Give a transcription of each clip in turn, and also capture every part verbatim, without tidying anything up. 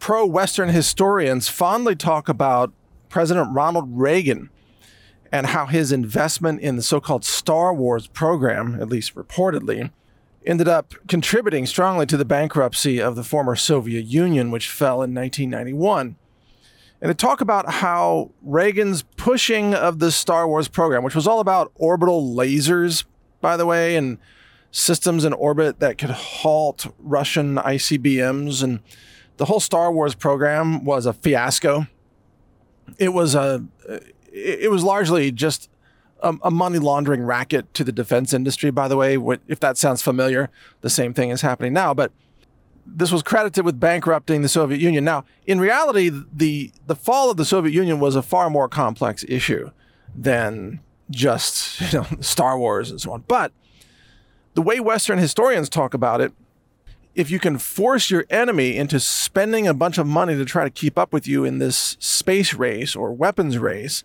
pro-Western historians fondly talk about President Ronald Reagan and how his investment in the so-called Star Wars program, at least reportedly, ended up contributing strongly to the bankruptcy of the former Soviet Union, which fell in nineteen ninety-one. And they talk about how Reagan's pushing of the Star Wars program, which was all about orbital lasers, by the way, and systems in orbit that could halt Russian I C B Ms, and the whole Star Wars program was a fiasco. It was a, it was largely just a, a money laundering racket to the defense industry, by the way. If that sounds familiar, the same thing is happening now. But this was credited with bankrupting the Soviet Union. Now, in reality, the the fall of the Soviet Union was a far more complex issue than just, you know, Star Wars and so on. But the way Western historians talk about it, if you can force your enemy into spending a bunch of money to try to keep up with you in this space race or weapons race,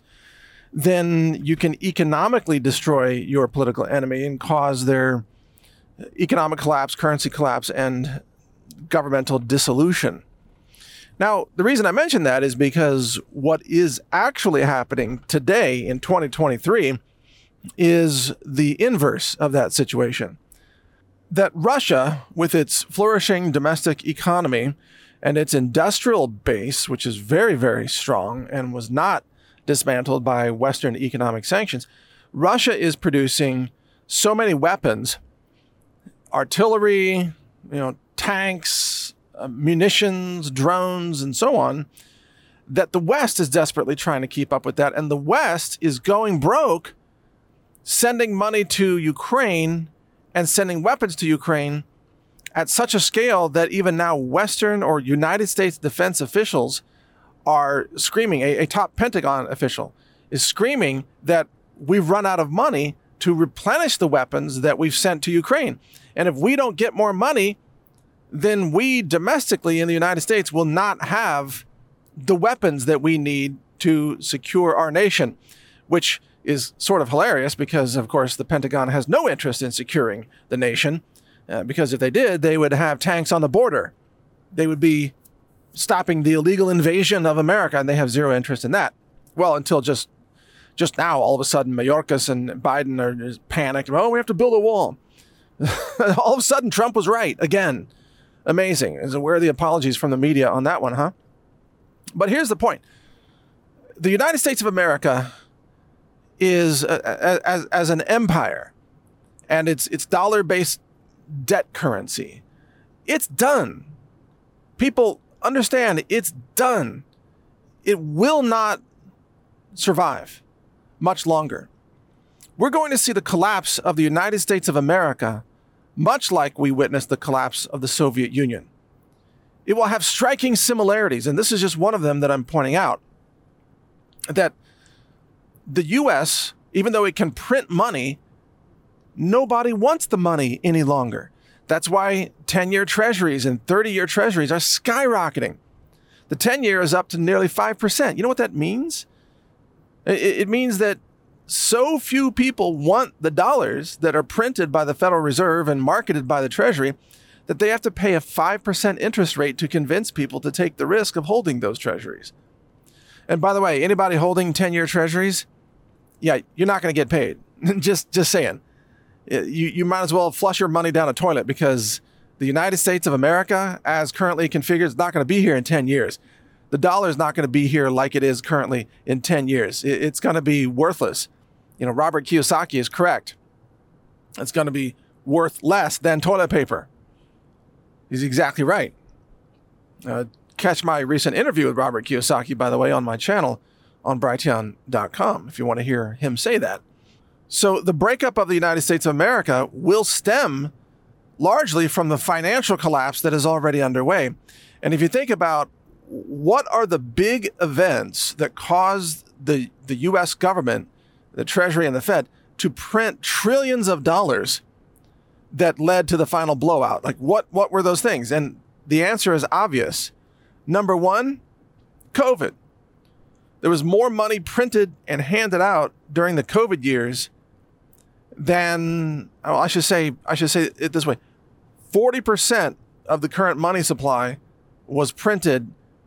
then you can economically destroy your political enemy and cause their economic collapse, currency collapse, and governmental dissolution. Now, the reason I mention that is because what is actually happening today in twenty twenty-three is the inverse of that situation. That Russia, with its flourishing domestic economy and its industrial base, which is very, very strong and was not dismantled by Western economic sanctions, Russia is producing so many weapons, artillery, you know, tanks, uh, munitions, drones, and so on, that the West is desperately trying to keep up with that. And the West is going broke, sending money to Ukraine and sending weapons to Ukraine at such a scale that even now Western or United States defense officials are screaming, a, a top Pentagon official is screaming that we've run out of money to replenish the weapons that we've sent to Ukraine. And if we don't get more money, then we domestically in the United States will not have the weapons that we need to secure our nation, which is sort of hilarious because, of course, the Pentagon has no interest in securing the nation, uh, because if they did, they would have tanks on the border. They would be stopping the illegal invasion of America, and they have zero interest in that. Well, until just just now, all of a sudden, Mayorkas and Biden are just panicked. Oh, we have to build a wall. All of a sudden, Trump was right again. Amazing. So where are the apologies from the media on that one, huh? But here's the point. The United States of America is, uh, as, as an empire, and it's, it's dollar-based debt currency, it's done. People understand it's done. It will not survive much longer. We're going to see the collapse of the United States of America much like we witnessed the collapse of the Soviet Union. It will have striking similarities, and this is just one of them that I'm pointing out, that the U S, even though it can print money, nobody wants the money any longer. That's why ten-year treasuries and thirty-year treasuries are skyrocketing. The ten-year is up to nearly five percent. You know what that means? It means that so few people want the dollars that are printed by the Federal Reserve and marketed by the Treasury that they have to pay a five percent interest rate to convince people to take the risk of holding those treasuries. And by the way, anybody holding ten-year treasuries, yeah, you're not going to get paid. just just saying. You, you might as well flush your money down a toilet because the United States of America, as currently configured, is not going to be here in ten years. The dollar is not going to be here like it is currently in ten years. It's going to be worthless. You know, Robert Kiyosaki is correct. It's going to be worth less than toilet paper. He's exactly right. Uh, catch my recent interview with Robert Kiyosaki, by the way, on my channel on Brighteon dot com if you want to hear him say that. So the breakup of the United States of America will stem largely from the financial collapse that is already underway. And if you think about what are the big events that caused the, the U S government, the Treasury and the Fed, to print trillions of dollars that led to the final blowout? Like what, what were those things? And the answer is obvious. Number one, COVID. There was more money printed and handed out during the COVID years than, oh, I should say, I should say it this way. forty percent of the current money supply was printed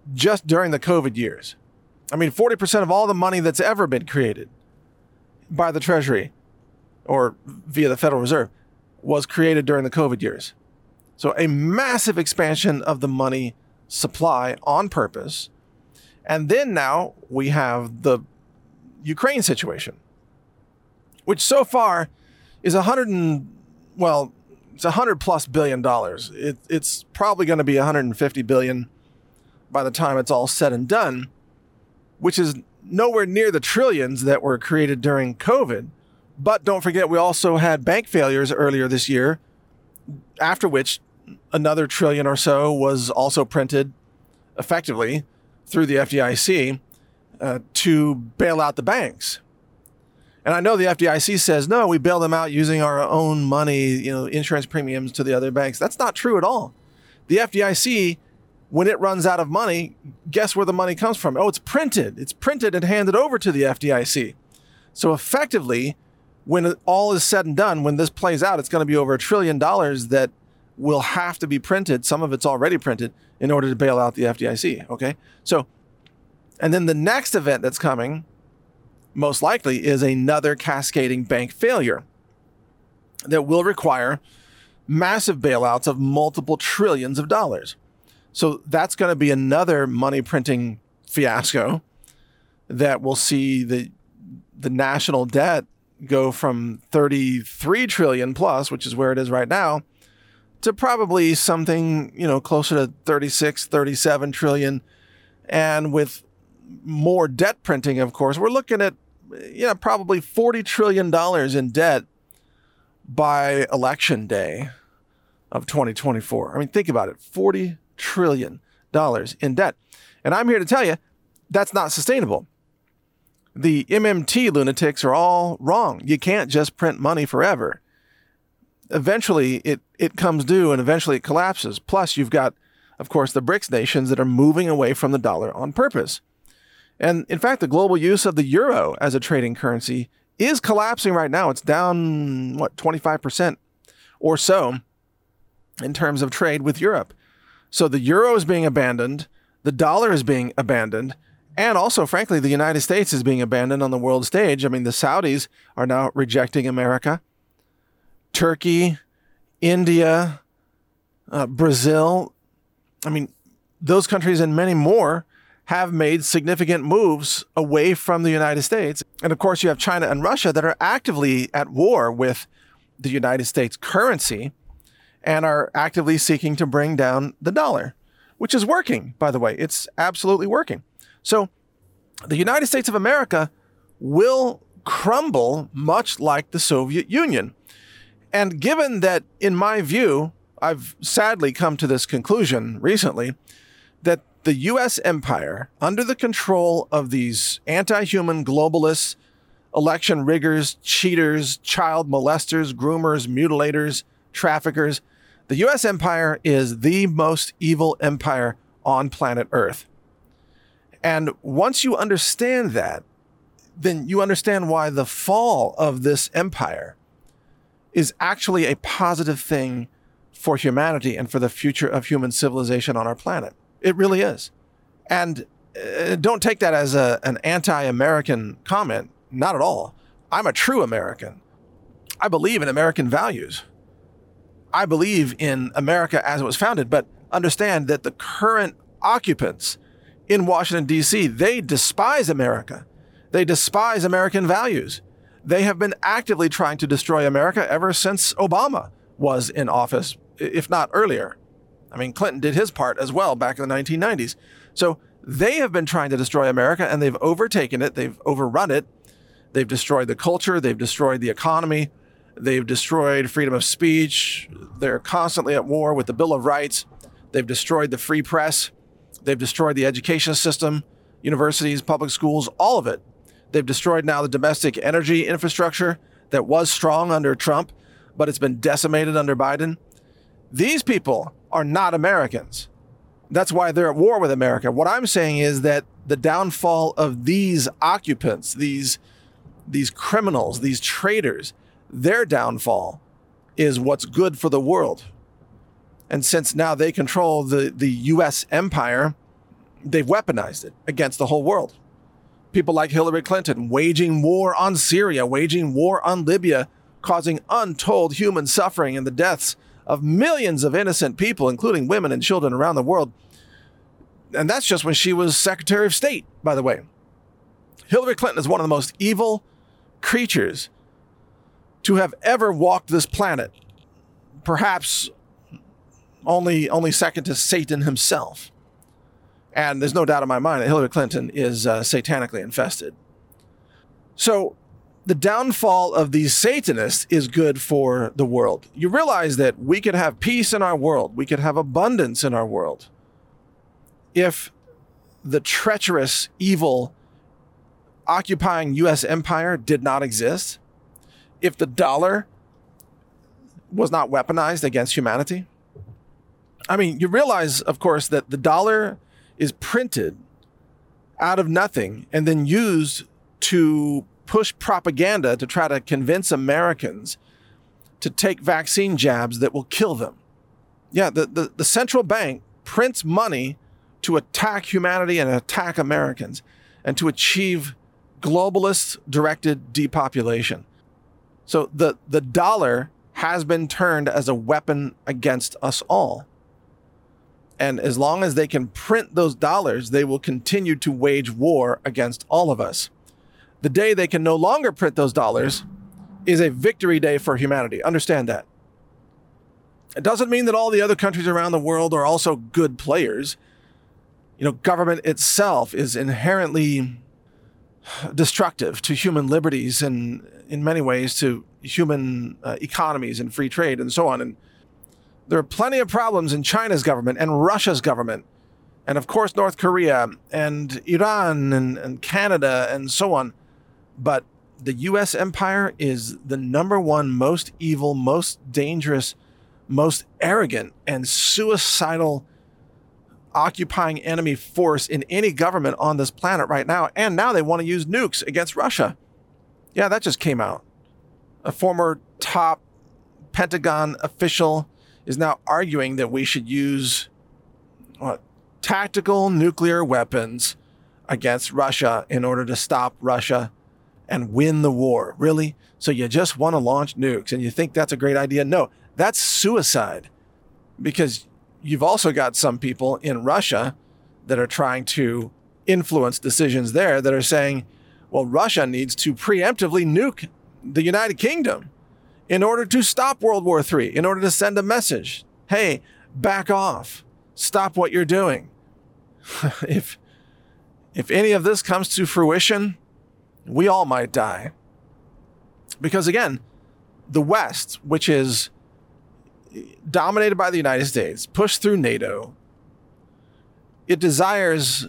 just during the COVID years. I mean, forty percent of all the money that's ever been created by the Treasury or via the Federal Reserve was created during the COVID years. So a massive expansion of the money supply on purpose. And then now we have the Ukraine situation, which so far is a hundred and, well, it's a hundred plus billion dollars. It, it's probably going to be one hundred fifty billion by the time it's all said and done, which is nowhere near the trillions that were created during COVID. But don't forget, we also had bank failures earlier this year, after which another trillion or so was also printed effectively through the F D I C uh, to bail out the banks. And I know the F D I C says, no, we bail them out using our own money, you know, insurance premiums to the other banks. That's not true at all. The F D I C, when it runs out of money, guess where the money comes from? Oh, it's printed. It's printed and handed over to the F D I C. So effectively, when all is said and done, when this plays out, it's going to be over a trillion dollars that will have to be printed. Some of it's already printed in order to bail out the F D I C. Okay. So, and then the next event that's coming, most likely, is another cascading bank failure that will require massive bailouts of multiple trillions of dollars. So that's going to be another money printing fiasco that will see the the national debt go from thirty-three trillion plus, which is where it is right now, to probably something, you know, closer to thirty-six, thirty-seven trillion. And with more debt printing, of course, we're looking at, you know, probably forty trillion dollars in debt by election day of twenty twenty-four. I mean, think about it, forty trillion dollars in debt. And I'm here to tell you, that's not sustainable. The M M T lunatics are all wrong. You can't just print money forever. Eventually, it, it comes due and eventually it collapses. Plus, you've got, of course, the BRICS nations that are moving away from the dollar on purpose. And in fact, the global use of the euro as a trading currency is collapsing right now. It's down, what, twenty-five percent or so in terms of trade with Europe. So the euro is being abandoned, the dollar is being abandoned, and also, frankly, the United States is being abandoned on the world stage. I mean, the Saudis are now rejecting America. Turkey, India, uh, Brazil, I mean, those countries and many more have made significant moves away from the United States. And of course, you have China and Russia that are actively at war with the United States currency and are actively seeking to bring down the dollar, which is working, by the way. It's absolutely working. So the United States of America will crumble much like the Soviet Union. And given that, in my view, I've sadly come to this conclusion recently, that the U S empire, under the control of these anti-human globalists, election riggers, cheaters, child molesters, groomers, mutilators, traffickers, the U S empire is the most evil empire on planet Earth. And once you understand that, then you understand why the fall of this empire is actually a positive thing for humanity and for the future of human civilization on our planet. It really is. And uh, don't take that as a, an anti-American comment. Not at all. I'm a true American. I believe in American values. I believe in America as it was founded, but understand that the current occupants in Washington, D C, they despise America. They despise American values. They have been actively trying to destroy America ever since Obama was in office, if not earlier. I mean, Clinton did his part as well back in the nineteen nineties. So they have been trying to destroy America, and they've overtaken it. They've overrun it. They've destroyed the culture. They've destroyed the economy. They've destroyed freedom of speech. They're constantly at war with the Bill of Rights. They've destroyed the free press. They've destroyed the education system, universities, public schools, all of it. They've destroyed now the domestic energy infrastructure that was strong under Trump, but it's been decimated under Biden. These people are not Americans. That's why they're at war with America. What I'm saying is that the downfall of these occupants, these, these criminals, these traitors, their downfall is what's good for the world. And since now they control the, the U S empire, they've weaponized it against the whole world. People like Hillary Clinton waging war on Syria, waging war on Libya, causing untold human suffering and the deaths of millions of innocent people, including women and children around the world. And that's just when she was Secretary of State, by the way. Hillary Clinton is one of the most evil creatures to have ever walked this planet. Perhaps only, only second to Satan himself. And there's no doubt in my mind that Hillary Clinton is uh, satanically infested. So the downfall of these Satanists is good for the world. You realize that we could have peace in our world. We could have abundance in our world if the treacherous, evil, occupying U S empire did not exist, if the dollar was not weaponized against humanity. I mean, you realize, of course, that the dollar is printed out of nothing and then used to push propaganda to try to convince Americans to take vaccine jabs that will kill them. Yeah, the, the, the central bank prints money to attack humanity and attack Americans and to achieve globalist-directed depopulation. So the, the dollar has been turned as a weapon against us all. And as long as they can print those dollars, they will continue to wage war against all of us. The day they can no longer print those dollars is a victory day for humanity. Understand that. It doesn't mean that all the other countries around the world are also good players. You know, government itself is inherently destructive to human liberties and in many ways to human uh, economies and free trade and so on. And there are plenty of problems in China's government and Russia's government, and of course North Korea and Iran and, and Canada and so on. But the U S empire is the number one most evil, most dangerous, most arrogant and suicidal occupying enemy force in any government on this planet right now. And now they want to use nukes against Russia. Yeah, that just came out. A former top Pentagon official is now arguing that we should use what, tactical nuclear weapons against Russia in order to stop Russia and win the war. Really? So you just want to launch nukes and you think that's a great idea? No, that's suicide, because you've also got some people in Russia that are trying to influence decisions there that are saying, well, Russia needs to preemptively nuke the United Kingdom in order to stop World War Three, in order to send a message. Hey, back off. Stop what you're doing. if, if any of this comes to fruition, we all might die. Because again, the West, which is dominated by the United States, pushed through NATO, it desires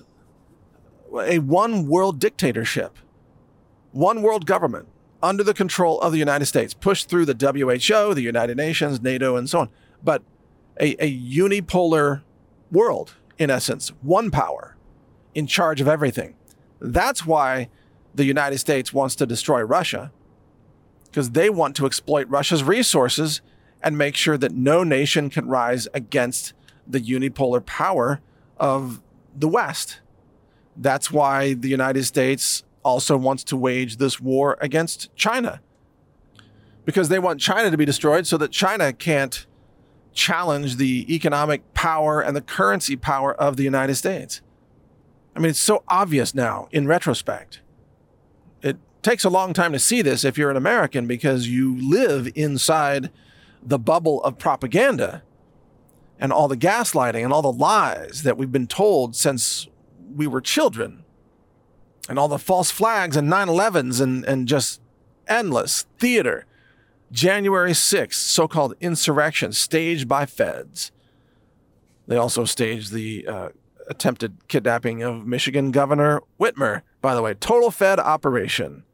a one world dictatorship, one world government under the control of the United States, pushed through the W H O, the United Nations, NATO, and so on. But a, a unipolar world, in essence, one power in charge of everything. That's why the United States wants to destroy Russia, because they want to exploit Russia's resources and make sure that no nation can rise against the unipolar power of the West. That's why the United States also wants to wage this war against China, because they want China to be destroyed so that China can't challenge the economic power and the currency power of the United States. I mean, it's so obvious now in retrospect. It takes a long time to see this if you're an American, because you live inside the bubble of propaganda and all the gaslighting and all the lies that we've been told since we were children, and all the false flags and nine elevens and, and just endless theater. January sixth, so-called insurrection staged by feds. They also staged the uh, attempted kidnapping of Michigan Governor Whitmer, by the way, total Fed operation.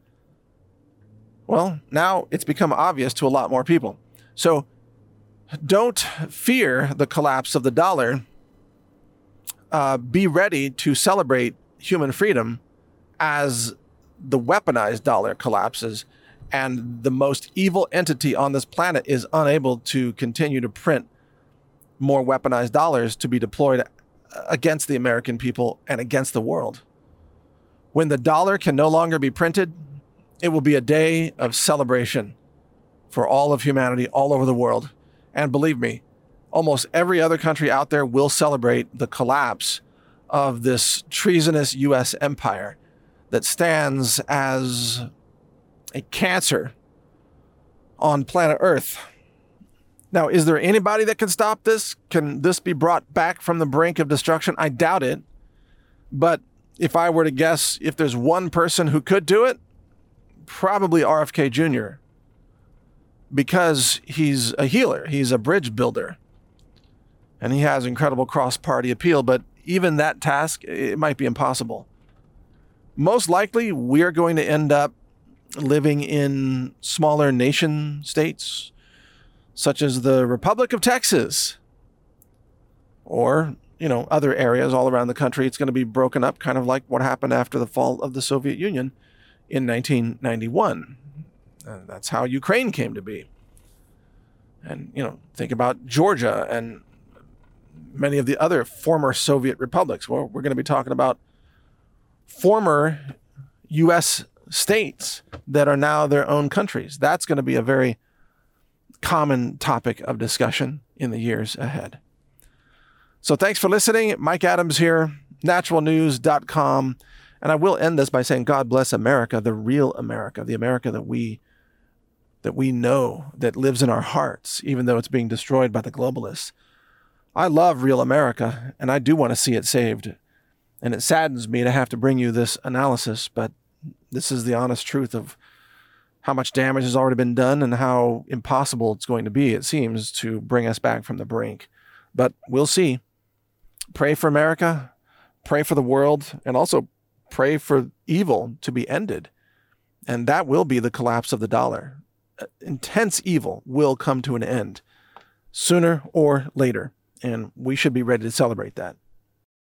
Well, now it's become obvious to a lot more people. So don't fear the collapse of the dollar. Uh, be ready to celebrate human freedom as the weaponized dollar collapses and the most evil entity on this planet is unable to continue to print more weaponized dollars to be deployed against the American people and against the world. When the dollar can no longer be printed, it will be a day of celebration for all of humanity all over the world. And believe me, almost every other country out there will celebrate the collapse of this treasonous U S empire that stands as a cancer on planet Earth. Now, is there anybody that can stop this? Can this be brought back from the brink of destruction? I doubt it. But if I were to guess, if there's one person who could do it, probably R F K Junior Because he's a healer. He's a bridge builder. And he has incredible cross-party appeal. But even that task, it might be impossible. Most likely, we're going to end up living in smaller nation states, such as the Republic of Texas, or, you know, other areas all around the country. It's going to be broken up, kind of like what happened after the fall of the Soviet Union in nineteen ninety-one. And that's how Ukraine came to be. And, you know, think about Georgia and many of the other former Soviet republics. Well, we're going to be talking about former U S states that are now their own countries. That's going to be a very common topic of discussion in the years ahead. So thanks for listening. Mike Adams here, natural news dot com. And I will end this by saying, God bless America, the real America, the America that we that we know, that lives in our hearts, even though it's being destroyed by the globalists. I love real America, and I do want to see it saved. And it saddens me to have to bring you this analysis, but this is the honest truth of how much damage has already been done and how impossible it's going to be, it seems, to bring us back from the brink. But we'll see. Pray for America, pray for the world, and also pray for evil to be ended. And that will be the collapse of the dollar. Intense evil will come to an end sooner or later, and we should be ready to celebrate that.